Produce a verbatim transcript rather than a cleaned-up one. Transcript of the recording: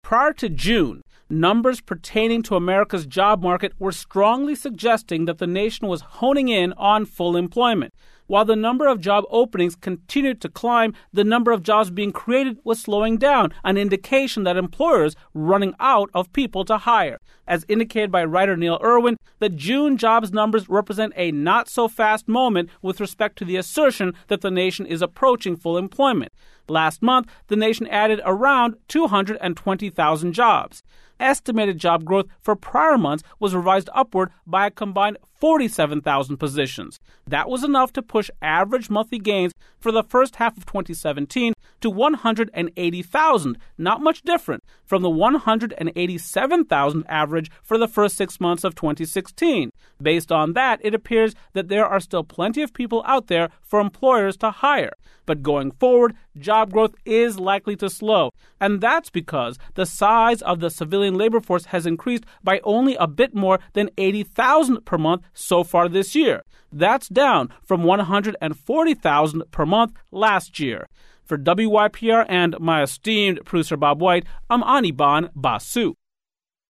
Prior to June, numbers pertaining to America's job market were strongly suggesting that the nation was honing in on full employment. While the number of job openings continued to climb, the number of jobs being created was slowing down, an indication that employers were running out of people to hire. As indicated by writer Neil Irwin, the June jobs numbers represent a not-so-fast moment with respect to the assertion that the nation is approaching full employment. Last month, the nation added around two hundred twenty thousand jobs. Estimated job growth for prior months was revised upward by a combined forty-seven thousand positions. That was enough to push average monthly gains for the first half of twenty seventeen to one hundred eighty thousand, not much different from the one hundred eighty-seven thousand average for the first six months of twenty sixteen. Based on that, it appears that there are still plenty of people out there for employers to hire. But going forward, job growth is likely to slow, and that's because the size of the civilian labor force has increased by only a bit more than eighty thousand per month so far this year. That's down from one hundred forty thousand per month last year. For W Y P R and my esteemed producer Bob White, I'm Anirban Basu.